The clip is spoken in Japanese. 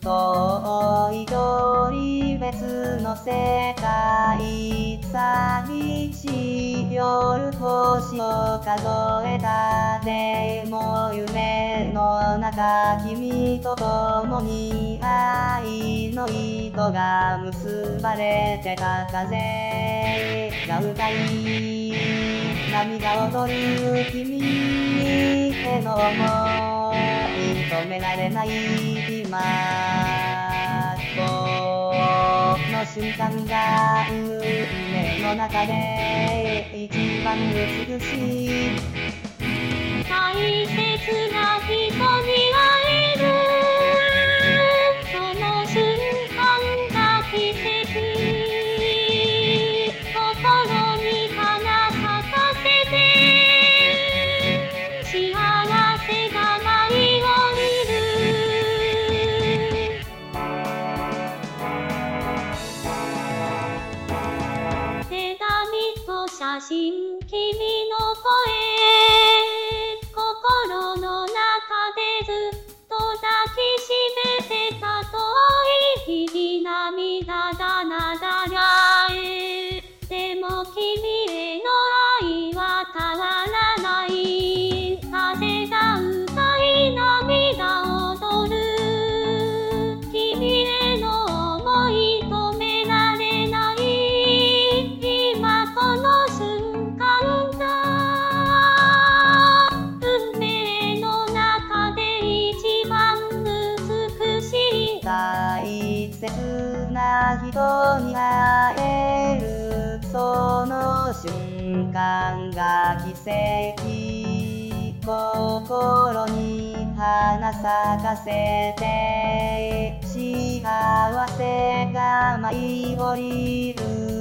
遠い距離別の世界寂しい夜星を数えたでも夢の中君と共に愛の糸が結ばれてた風が歌い涙踊る君への想い止められない今この瞬間が夢の中で一番美しい大切な人に会えるその瞬間が奇跡心に花咲かせて幸せが舞い降りる手紙と写真君の声心の中でずっと抱きしめてた遠い日々涙がなだらえでも君への愛は変わらない風が歌い涙踊る君への想い止められない今この瞬間大切な人に会えるその瞬間が奇跡心に花咲かせて幸せが舞い降りる